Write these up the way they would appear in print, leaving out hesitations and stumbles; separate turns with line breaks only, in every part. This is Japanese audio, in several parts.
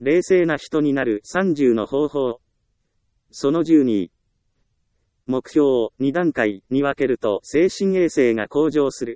冷静な人になる30の方法。その12。目標を2段階に分けると精神衛生が向上する。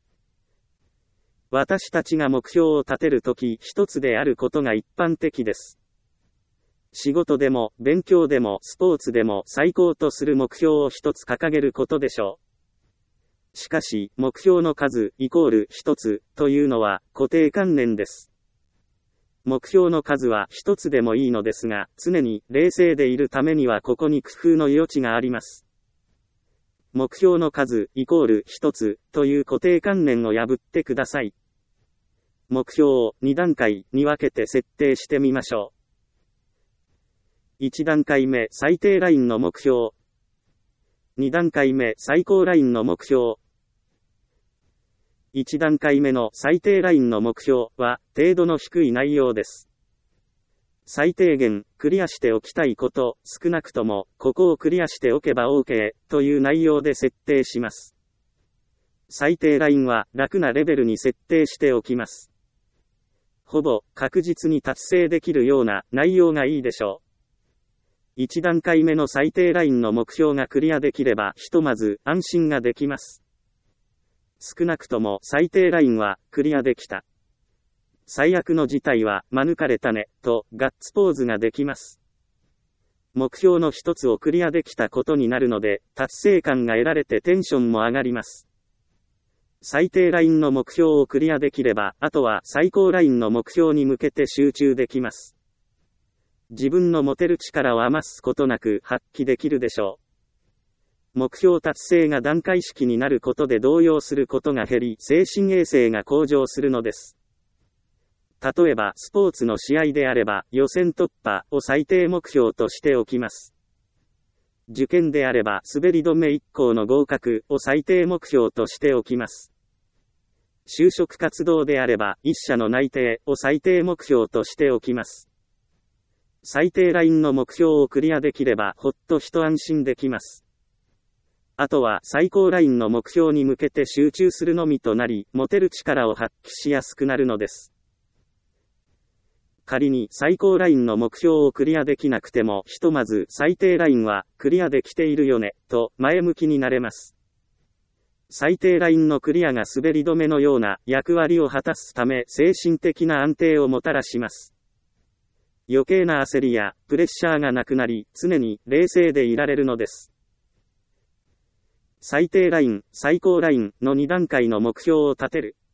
私たちが目標を立てるとき一つであることが一般的です。仕事でも勉強でもスポーツでも最高とする目標を一つ掲げることでしょう。しかし、目標の数イコール一つというのは固定観念です。目標の数は一つでもいいのですが、常に冷静でいるためにはここに工夫の余地があります。目標の数イコール一つという固定観念を破ってください。目標を2段階に分けて設定してみましょう。1段階目最低ラインの目標。2段階目最高ラインの目標。1段階目の最低ラインの目標は程度の低い内容です。最低限クリアしておきたいこと、少なくともここをクリアしておけば OK という内容で設定します。最低ラインは楽なレベルに設定しておきます。ほぼ確実に達成できるような内容がいいでしょう。1段階目の最低ラインの目標がクリアできればひとまず安心ができます。少なくとも最低ラインはクリアできた。最悪の事態は免れたね、とガッツポーズができます。目標の一つをクリアできたことになるので、達成感が得られてテンションも上がります。最低ラインの目標をクリアできれば、あとは最高ラインの目標に向けて集中できます。自分の持てる力を余すことなく発揮できるでしょう。目標達成が段階式になることで動揺することが減り、精神衛生が向上するのです。例えばスポーツの試合であれば予選突破を最低目標としておきます。受験であれば滑り止め1校の合格を最低目標としておきます。就職活動であれば1社の内定を最低目標としておきます。最低ラインの目標をクリアできればほっと一安心できます。あとは最高ラインの目標に向けて集中するのみとなり、持てる力を発揮しやすくなるのです。仮に最高ラインの目標をクリアできなくても、ひとまず最低ラインはクリアできているよね、と前向きになれます。最低ラインのクリアが滑り止めのような役割を果たすため、精神的な安定をもたらします。余計な焦りやプレッシャーがなくなり、常に冷静でいられるのです。最低ライン、最高ラインの2段階の目標を立てる。